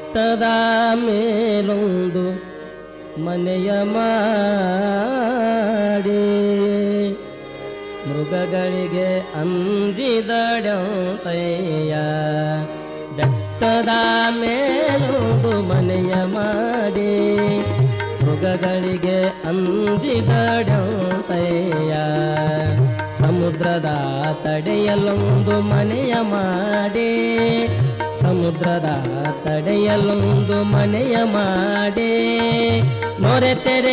ಬೆಟ್ಟದ ಮೇಲೊಂದು ಮನೆಯ ಮಾಡಿ ಮೃಗಗಳಿಗೆ ಅಂಜಿದಡಂತಯ್ಯ. ಬೆಟ್ಟದ ಮೇಲೊಂದು ಮನೆಯ ಮಾಡಿ ಮೃಗಗಳಿಗೆ ಅಂಜಿದಡಂತಯ್ಯ. ಸಮುದ್ರದ ತಡೆಯಲೊಂದು ಮನೆಯ ಮಾಡಿ ಸಮುದ್ರದ ತಡೆಯಲೊಂದು ಮನೆಯ ಮಾಡಿ ಮೊರೆ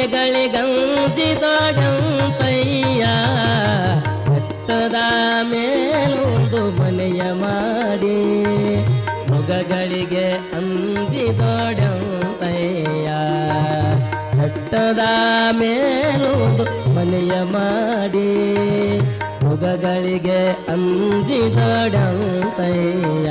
ತೆರೆಗಳಿಗಂಜಿದಡಂತಯ್ಯ. ಬೆಟ್ಟದ ಮೇಲೊಂದು ಮನೆಯ ಮಾಡಿ ಮೃಗಗಳಿಗೆ ಅಂಜಿದಡಂತಯ್ಯ. ಬೆಟ್ಟದ ಮೇಲೊಂದು ಮನೆಯ ಮಾಡಿ ಮೃಗಗಳಿಗೆ ಅಂಜಿದಡಂತಯ್ಯ.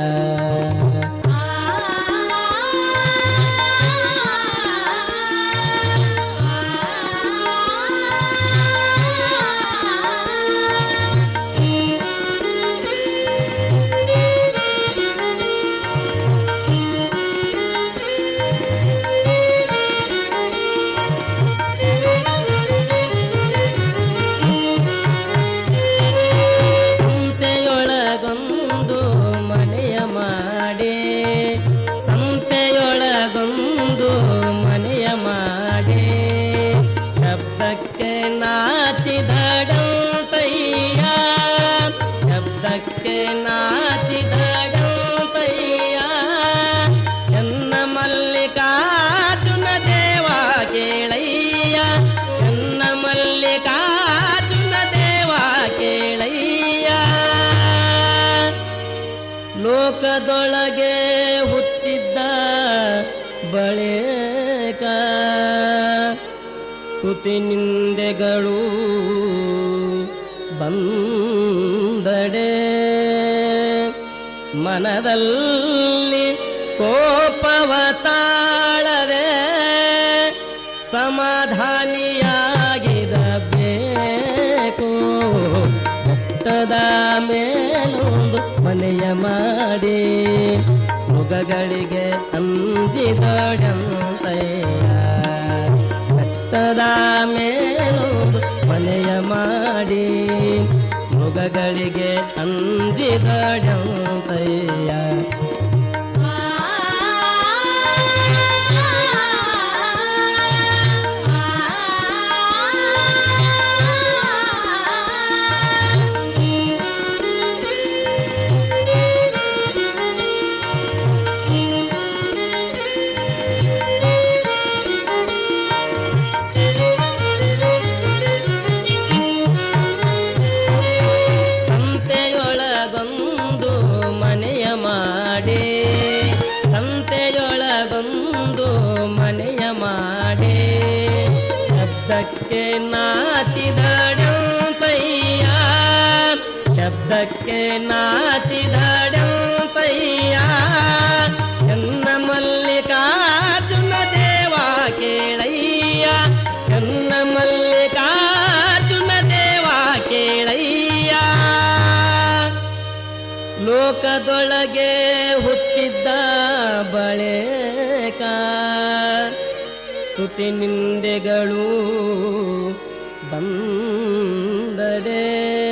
ಲೋಕದೊಳಗೆ ಹುಟ್ಟಿದ್ದ ಬಳಿಕ ಸ್ತುತಿ ನಿಂದೆಗಳು ಬಂದಡೆ ಮನದಲ್ಲಿ ಕೋಪವ ತಾಳದೆ ಸಮಾಧಾನಿಯಾಗಿರಬೇಕು. ಬೆಟ್ಟದ ಮೇಲೊಂದು ಮನೆಯ ಮಾಡಿ ಮೃಗಗಳಿಗೆ ಅಂಜಿದಡಂತಯ್ಯ. ಬೆಟ್ಟದ ಮೇಲೊಂದು ಮನೆಯ ಮಾಡಿ ಮೃಗಗಳಿಗೆ ಅಂಜಿದಡಂತಯ್ಯ. ಶಬ್ದಕ್ಕೆ ನಾಚಿದಡಂತಯ್ಯ. ಶಬ್ದಕ್ಕೆ ನಾಚಿದಡಂತಯ್ಯ. ಚನ್ನ ಮಲ್ಲಿಕಾರ್ಜುನ ದೇವ ಕೇಳಯ್ಯ. ಚನ್ನ ಮಲ್ಲಿಕಾರ್ಜುನ ದೇವ ಕೇಳಯ್ಯ. ಲೋಕದೊಳಗೆ ಹುಟ್ಟಿದ್ದ ಬಳಿಕ ಸ್ತುತಿ ನಿಂದೆಗಳು ಬಂದಡೆ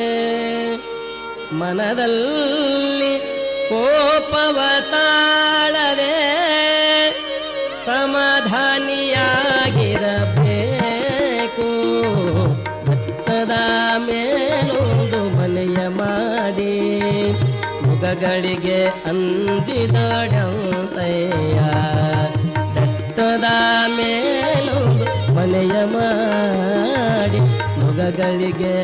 ಮನದಲ್ಲಿ ಕೋಪವ ತಾಳದೆ ಸಮಾಧಾನಿಯಾಗಿರಬೇಕು. ಬೆಟ್ಟದ ಮೇಲೊಂದು ಮನೆಯ ಮಾಡಿ ಮೃಗಗಳಿಗೆ ಅಂಜಿದಡಂತಯ್ಯ. ಬೆಟ್ಟದ ಮೇಲೊಂದು ಮನೆಯ ಮಾಡಿ ಮೃಗಗಳಿಗೆ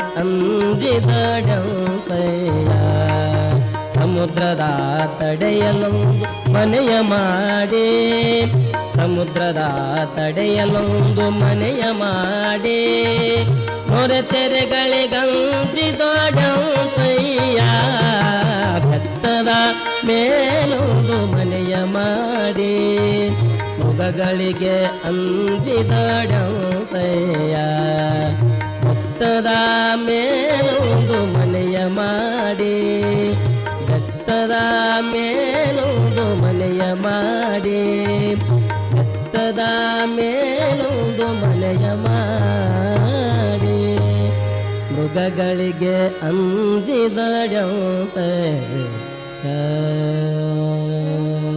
ಅಂಜಿದಡಂತಯ್ಯ. ಸಮುದ್ರದ ತಡೆಯಲೊಂದು ಮನೆಯ ಮಾಡಿ ಸಮುದ್ರದ ತಡೆಯಲೊಂದು ಮನೆಯ ಮಾಡಿ ಮೊರೆ ತೆರೆಗಳಿಗಂಜಿದಡಂತಯ್ಯ. ಬೆಟ್ಟದ ಮೇಲೊಂದು ಮನೆಯ ಮಾಡಿ ಮೃಗಗಳಿಗೆ ಅಂಜಿದಡಂತಯ್ಯ. ಬೆಟ್ಟದ ಮೇಲೊಂದು ಮನೆಯ ಮಾಡಿ ಬೆಟ್ಟದ ಮೇಲೊಂದು ಮನೆಯ ಮಾಡಿ ಮನೆಯ ಮಾಡಿ ಮೃಗಗಳಿಗೆ ಅಂಜಿದಡಂತೆ